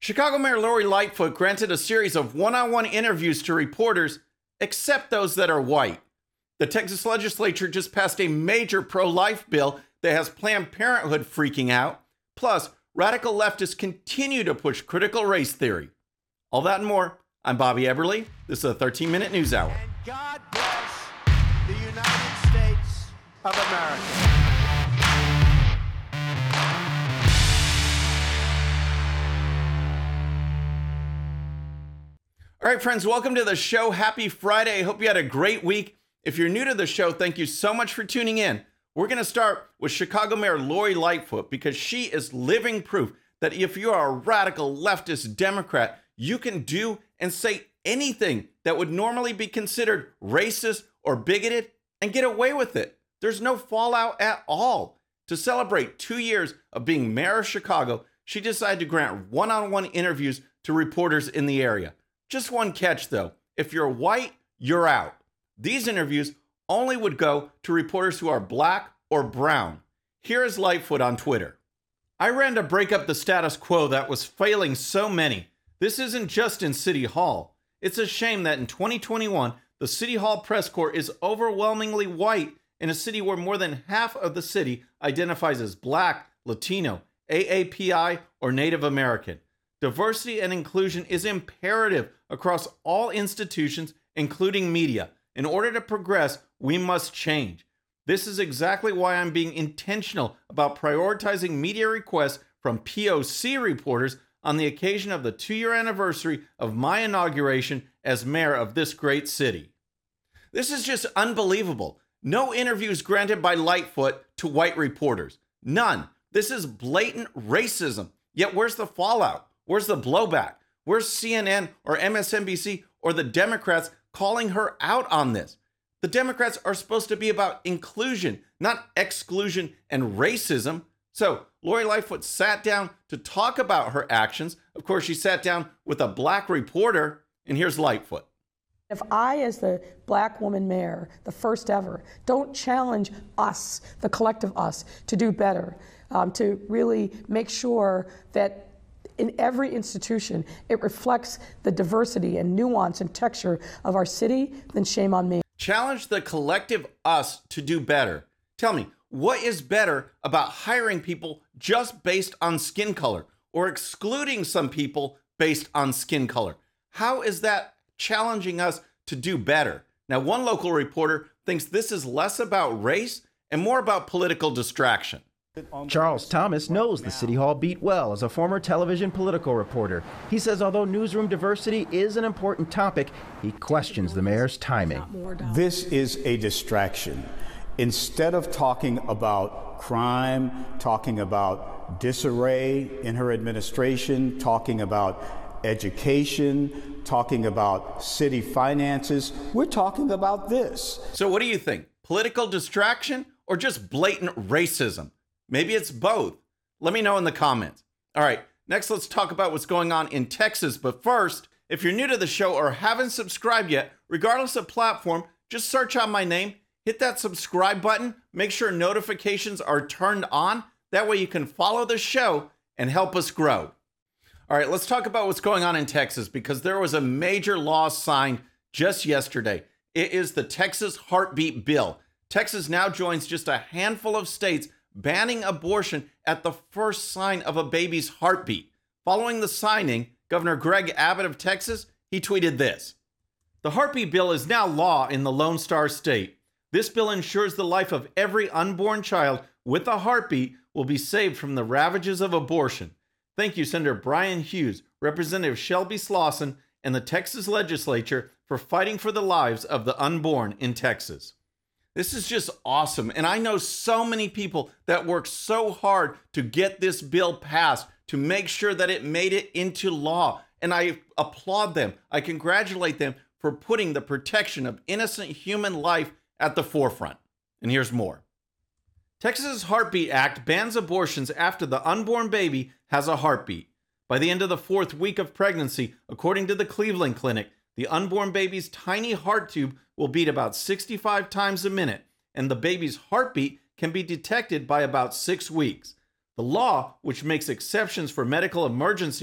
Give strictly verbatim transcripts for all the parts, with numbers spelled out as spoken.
Chicago Mayor Lori Lightfoot granted a series of one-on-one interviews to reporters, except those that are white. The Texas legislature just passed a major pro-life bill that has Planned Parenthood freaking out. Plus, radical leftists continue to push critical race theory. All that and more. I'm Bobby Eberle. This is a thirteen minute News Hour. And God bless the United States of America. All right, friends, welcome to the show. Happy Friday. I hope you had a great week. If you're new to the show, thank you so much for tuning in. We're going to start with Chicago Mayor Lori Lightfoot because she is living proof that if you are a radical leftist Democrat, you can do and say anything that would normally be considered racist or bigoted and get away with it. There's no fallout at all. To celebrate two years of being mayor of Chicago, she decided to grant one-on-one interviews to reporters in the area. Just one catch, though. If you're white, you're out. These interviews only would go to reporters who are black or brown. Here is Lightfoot on Twitter. I ran to break up the status quo that was failing so many. This isn't just in City Hall. It's a shame that in twenty twenty-one, the City Hall press corps is overwhelmingly white in a city where more than half of the city identifies as black, Latino, A A P I, or Native American. Diversity and inclusion is imperative across all institutions, including media. In order to progress, we must change. This is exactly why I'm being intentional about prioritizing media requests from P O C reporters on the occasion of the two-year anniversary of my inauguration as mayor of this great city. This is just unbelievable. No interviews granted by Lightfoot to white reporters. None. This is blatant racism. Yet where's the fallout? Where's the blowback? Where's C N N or M S N B C or the Democrats calling her out on this? The Democrats are supposed to be about inclusion, not exclusion and racism. So Lori Lightfoot sat down to talk about her actions. Of course, she sat down with a black reporter, and here's Lightfoot. If I, as the black woman mayor, the first ever, don't challenge us, the collective us, to do better, um, to really make sure that in every institution, it reflects the diversity and nuance and texture of our city, then shame on me. Challenge the collective us to do better. Tell me, what is better about hiring people just based on skin color or excluding some people based on skin color? How is that challenging us to do better? Now, one local reporter thinks this is less about race and more about political distraction. Charles Thomas knows the City Hall beat well as a former television political reporter. He says although newsroom diversity is an important topic, he questions the mayor's timing. This is a distraction. Instead of talking about crime, talking about disarray in her administration, talking about education, talking about city finances, we're talking about this. So what do you think? Political distraction or just blatant racism? Maybe it's both. Let me know in the comments. All right, next let's talk about what's going on in Texas. But first, if you're new to the show or haven't subscribed yet, regardless of platform, just search out my name, hit that subscribe button, make sure notifications are turned on. That way you can follow the show and help us grow. All right, let's talk about what's going on in Texas because there was a major law signed just yesterday. It is the Texas Heartbeat Bill. Texas now joins just a handful of states banning abortion at the first sign of a baby's heartbeat. Following the signing, Governor Greg Abbott of Texas, he tweeted this. The heartbeat bill is now law in the Lone Star State. This bill ensures the life of every unborn child with a heartbeat will be saved from the ravages of abortion. Thank you, Senator Brian Hughes, Representative Shelby Slauson, and the Texas legislature for fighting for the lives of the unborn in Texas. This is just awesome. And I know so many people that worked so hard to get this bill passed, to make sure that it made it into law. And I applaud them. I congratulate them for putting the protection of innocent human life at the forefront. And here's more. Texas's Heartbeat Act bans abortions after the unborn baby has a heartbeat. By the end of the fourth week of pregnancy, according to the Cleveland Clinic, the unborn baby's tiny heart tube will beat about sixty-five times a minute, and the baby's heartbeat can be detected by about six weeks. The law, which makes exceptions for medical emergencies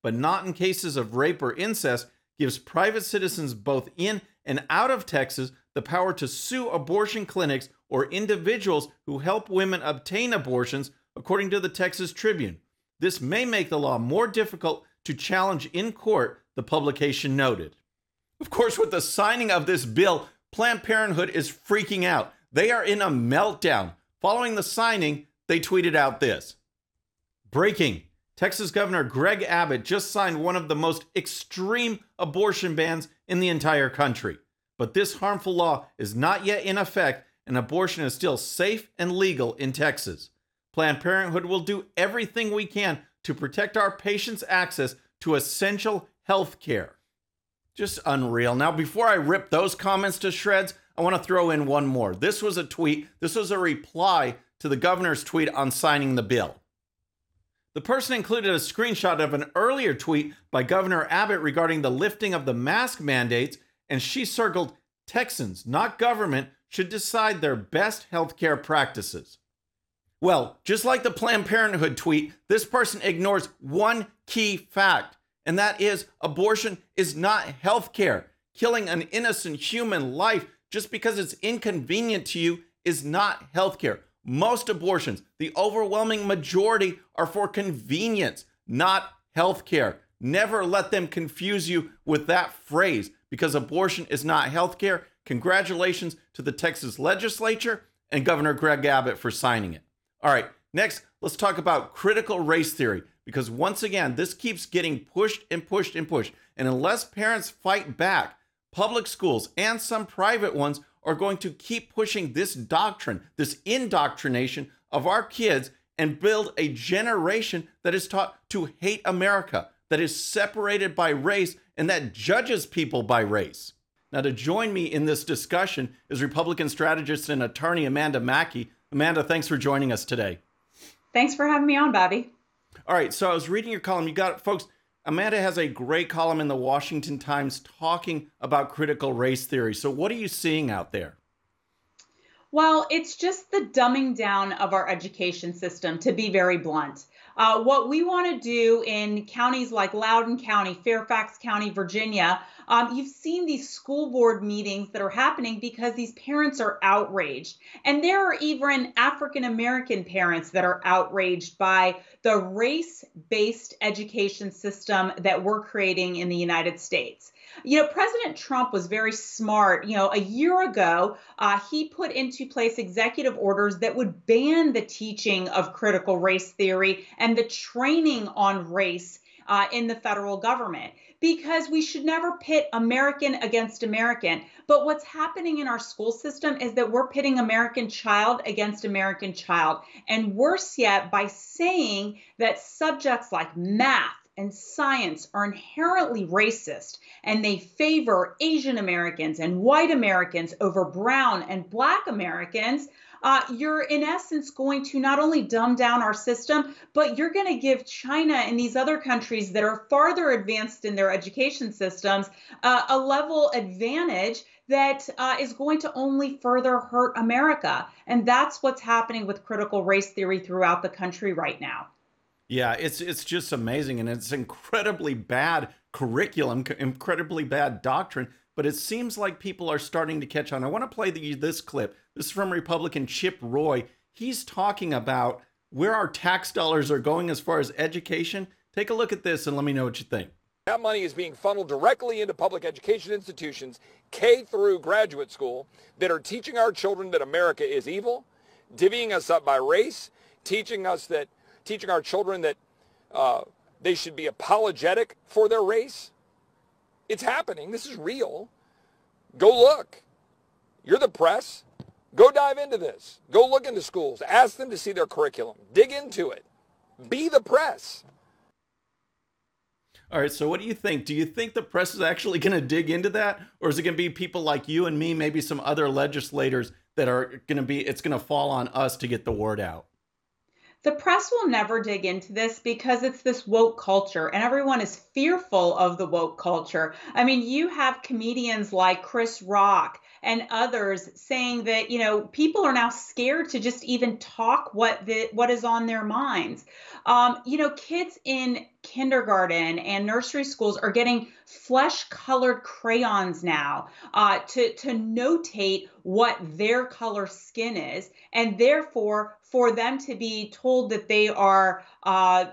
but not in cases of rape or incest, gives private citizens both in and out of Texas the power to sue abortion clinics or individuals who help women obtain abortions, according to the Texas Tribune. This may make the law more difficult to challenge in court, the publication noted. Of course, with the signing of this bill, Planned Parenthood is freaking out. They are in a meltdown. Following the signing, they tweeted out this. Breaking. Texas Governor Greg Abbott just signed one of the most extreme abortion bans in the entire country. But this harmful law is not yet in effect, and abortion is still safe and legal in Texas. Planned Parenthood will do everything we can to protect our patients' access to essential health care. Just unreal. Now, before I rip those comments to shreds, I want to throw in one more. This was a tweet. This was a reply to the governor's tweet on signing the bill. The person included a screenshot of an earlier tweet by Governor Abbott regarding the lifting of the mask mandates, and she circled, Texans, not government, should decide their best healthcare practices. Well, just like the Planned Parenthood tweet, this person ignores one key fact, and that is abortion is not healthcare. Killing an innocent human life just because it's inconvenient to you is not healthcare. Most abortions, the overwhelming majority, are for convenience, not healthcare. Never let them confuse you with that phrase, because abortion is not healthcare. Congratulations to the Texas legislature and Governor Greg Abbott for signing it. All right, next, let's talk about critical race theory, because once again, this keeps getting pushed and pushed and pushed. And unless parents fight back, public schools and some private ones are going to keep pushing this doctrine, this indoctrination of our kids, and build a generation that is taught to hate America, that is separated by race, and that judges people by race. Now, to join me in this discussion is Republican strategist and attorney Amanda Mackey. Amanda, thanks for joining us today. Thanks for having me on, Bobby. All right, so I was reading your column. You got it, folks. Amanda has a great column in the Washington Times talking about critical race theory. So what are you seeing out there? Well, it's just the dumbing down of our education system, to be very blunt. Uh, what we want to do in counties like Loudoun County, Fairfax County, Virginia, um, you've seen these school board meetings that are happening because these parents are outraged. And there are even African-American parents that are outraged by the race-based education system that we're creating in the United States. You know, President Trump was very smart. You know, a year ago, uh, he put into place executive orders that would ban the teaching of critical race theory and the training on race uh, in the federal government, because we should never pit American against American. But what's happening in our school system is that we're pitting American child against American child. And worse yet, by saying that subjects like math and science are inherently racist, and they favor Asian Americans and white Americans over brown and black Americans, uh, you're in essence going to not only dumb down our system, but you're going to give China and these other countries that are farther advanced in their education systems uh, a level advantage that uh, is going to only further hurt America. And that's what's happening with critical race theory throughout the country right now. Yeah, it's it's just amazing, and it's incredibly bad curriculum, incredibly bad doctrine, but it seems like people are starting to catch on. I want to play the, this clip. This is from Republican Chip Roy. He's talking about where our tax dollars are going as far as education. Take a look at this and let me know what you think. That money is being funneled directly into public education institutions, K through graduate school, that are teaching our children that America is evil, divvying us up by race, teaching us that teaching our children that uh, they should be apologetic for their race. It's happening. This is real. Go look. You're the press. Go dive into this. Go look into schools. Ask them to see their curriculum. Dig into it. Be the press. All right, so what do you think? Do you think the press is actually going to dig into that? Or is it going to be people like you and me, maybe some other legislators that are going to be, it's going to fall on us to get the word out? The press will never dig into this because it's this woke culture, and everyone is fearful of the woke culture. I mean, you have comedians like Chris Rock and others saying that, you know, people are now scared to just even talk what the what is on their minds. Um, you know, kids in kindergarten and nursery schools are getting flesh-colored crayons now uh, to, to notate what their color skin is, and therefore for them to be told that they are uh,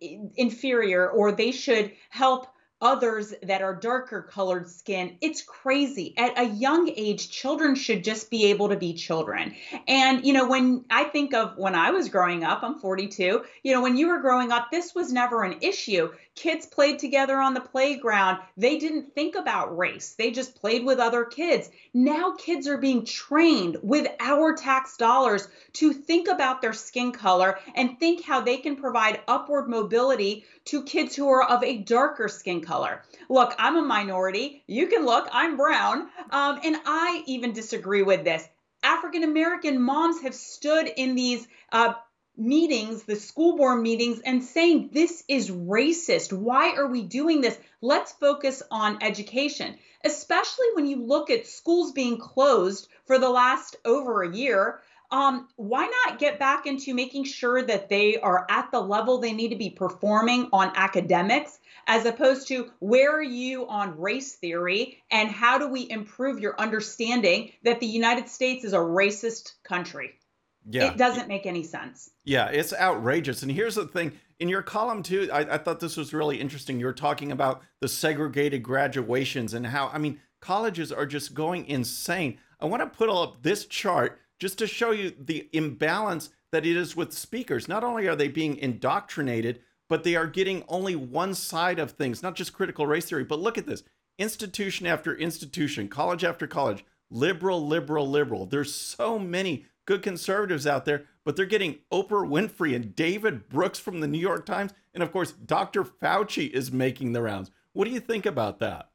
inferior or they should help others that are darker colored skin. It's crazy. At a young age, children should just be able to be children. And, you know, when I think of when I was growing up, I'm forty-two, you know, when you were growing up, this was never an issue. Kids played together on the playground. They didn't think about race. They just played with other kids. Now kids are being trained with our tax dollars to think about their skin color and think how they can provide upward mobility to kids who are of a darker skin color. Look, I'm a minority. You can look, I'm brown. Um, and I even disagree with this. African American moms have stood in these uh, meetings, the school board meetings, and saying this is racist. Why are we doing this? Let's focus on education, especially when you look at schools being closed for the last over a year. Um, why not get back into making sure that they are at the level they need to be performing on academics, as opposed to where are you on race theory and how do we improve your understanding that the United States is a racist country? Yeah. It doesn't make any sense. Yeah, it's outrageous. And here's the thing. In your column, too, I, I thought this was really interesting. You were talking about the segregated graduations and how, I mean, colleges are just going insane. I want to put up this chart just to show you the imbalance that it is with speakers. Not only are they being indoctrinated, but they are getting only one side of things, not just critical race theory. But look at this. Institution after institution, college after college, liberal, liberal, liberal. There's so many good conservatives out there, but they're getting Oprah Winfrey and David Brooks from the New York Times. And of course, Doctor Fauci is making the rounds. What do you think about that?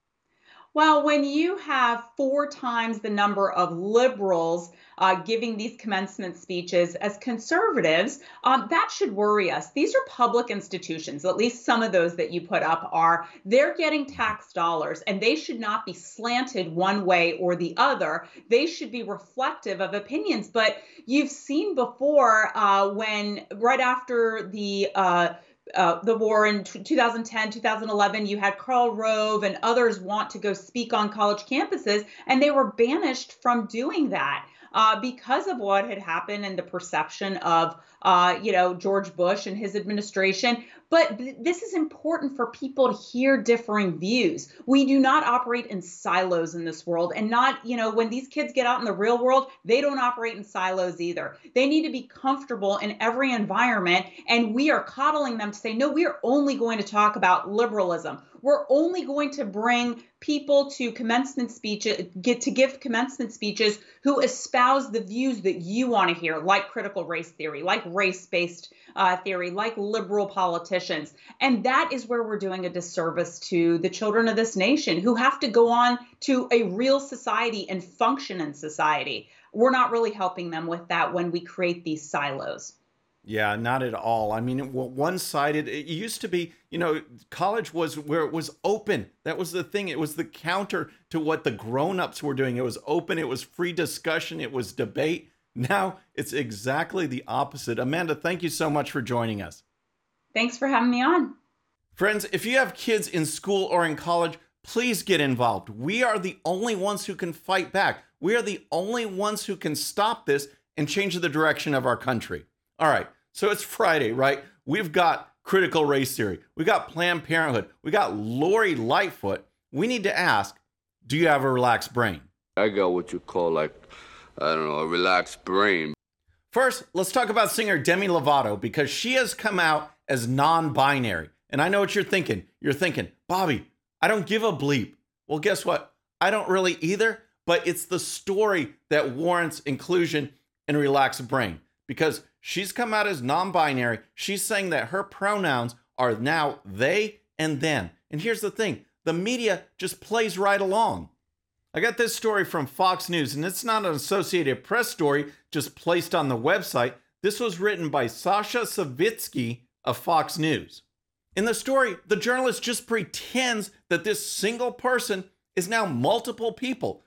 Well, when you have four times the number of liberals uh, giving these commencement speeches as conservatives, um, that should worry us. These are public institutions, at least some of those that you put up are. They're getting tax dollars, and they should not be slanted one way or the other. They should be reflective of opinions. But you've seen before uh, when right after the uh, Uh, the war in two thousand ten, two thousand eleven, you had Karl Rove and others want to go speak on college campuses, and they were banished from doing that uh, because of what had happened and the perception of, uh, you know, George Bush and his administration. But th- this is important for people to hear differing views. We do not operate in silos in this world, and not, you know, when these kids get out in the real world, they don't operate in silos either. They need to be comfortable in every environment, and we are coddling them to say, no, we are only going to talk about liberalism. We're only going to bring people to commencement speeches, get to give commencement speeches who espouse the views that you want to hear, like critical race theory, like race-based uh, theory, like liberal politicians. And that is where we're doing a disservice to the children of this nation who have to go on to a real society and function in society. We're not really helping them with that when we create these silos. Yeah, not at all. I mean, one-sided. It used to be, you know, college was where it was open. That was the thing. It was the counter to what the grown-ups were doing. It was open. It was free discussion. It was debate. Now it's exactly the opposite. Amanda, thank you so much for joining us. Thanks for having me on. Friends, if you have kids in school or in college, please get involved. We are the only ones who can fight back. We are the only ones who can stop this and change the direction of our country. All right, so it's Friday, right? We've got critical race theory. We got Planned Parenthood. We got Lori Lightfoot. We need to ask, do you have a relaxed brain? I got what you call, like, I don't know, a relaxed brain. First, let's talk about singer Demi Lovato, because she has come out as non-binary. And I know what you're thinking. You're thinking, Bobby, I don't give a bleep. Well, guess what? I don't really either, but it's the story that warrants inclusion in Relaxed Brain, because she's come out as non-binary. She's saying that her pronouns are now they and them. And here's the thing. The media just plays right along. I got this story from Fox News, and it's not an Associated Press story just placed on the website. This was written by Sasha Savitsky of Fox News. In the story, the journalist just pretends that this single person is now multiple people.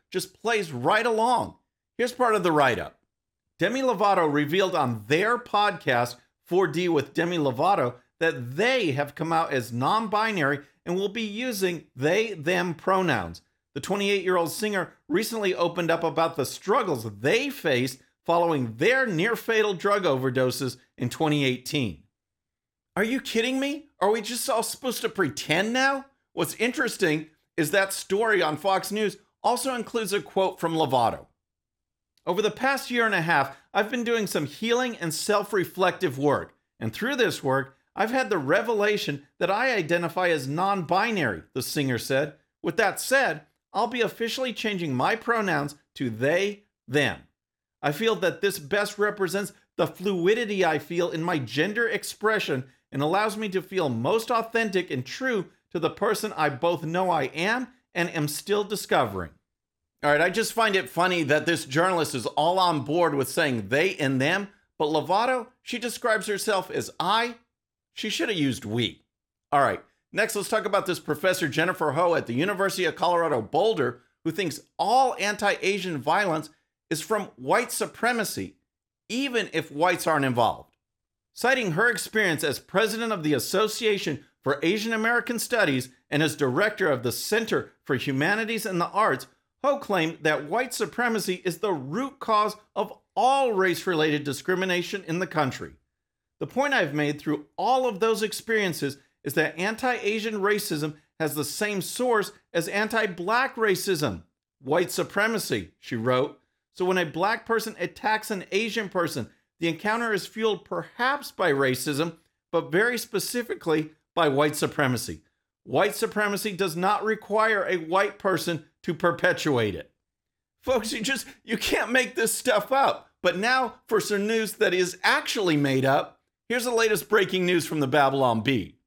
just plays right along. Here's part of the write-up. Demi Lovato revealed on their podcast, four D with Demi Lovato, that they have come out as non-binary and will be using they, them pronouns. The twenty-eight-year-old singer recently opened up about the struggles they faced following their near-fatal drug overdoses in twenty eighteen. Are you kidding me? Are we just all supposed to pretend now? What's interesting is that story on Fox News also includes a quote from Lovato. Over the past year and a half, I've been doing some healing and self-reflective work. And through this work, I've had the revelation that I identify as non-binary, the singer said. With that said, I'll be officially changing my pronouns to they, them. I feel that this best represents the fluidity I feel in my gender expression and allows me to feel most authentic and true to the person I both know I am and am still discovering. All right, I just find it funny that this journalist is all on board with saying they and them, but Lovato, she describes herself as I. She should have used we. All right, next let's talk about this Professor Jennifer Ho at the University of Colorado Boulder, who thinks all anti-Asian violence is from white supremacy, even if whites aren't involved. Citing her experience as president of the Association for Asian American Studies and as director of the Center for Humanities and the Arts, Ho claimed that white supremacy is the root cause of all race-related discrimination in the country. The point I've made through all of those experiences is that anti-Asian racism has the same source as anti-black racism, white supremacy, she wrote. So when a black person attacks an Asian person, the encounter is fueled perhaps by racism, but very specifically by white supremacy. White supremacy does not require a white person to perpetuate it. Folks, you just, you can't make this stuff up. But now for some news that is actually made up, here's the latest breaking news from the Babylon Bee.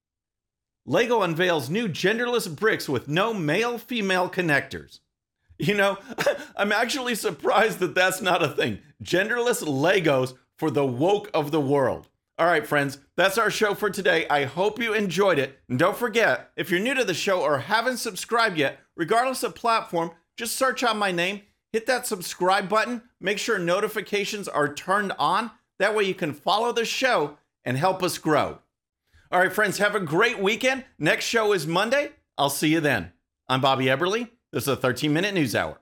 Lego unveils new genderless bricks with no male-female connectors. You know, I'm actually surprised that that's not a thing. Genderless Legos for the woke of the world. All right, friends, that's our show for today. I hope you enjoyed it. And don't forget, if you're new to the show or haven't subscribed yet, regardless of platform, just search out my name, hit that subscribe button, make sure notifications are turned on. That way you can follow the show and help us grow. All right, friends, have a great weekend. Next show is Monday. I'll see you then. I'm Bobby Eberle. This is a thirteen minute News Hour.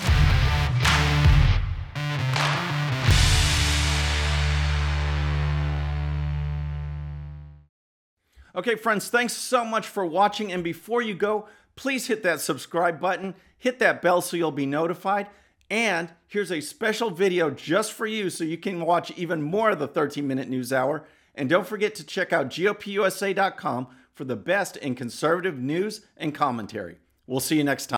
Okay, friends, thanks so much for watching. And before you go, please hit that subscribe button, hit that bell so you'll be notified. And here's a special video just for you so you can watch even more of the thirteen minute News Hour. And don't forget to check out G O P U S A dot com for the best in conservative news and commentary. We'll see you next time.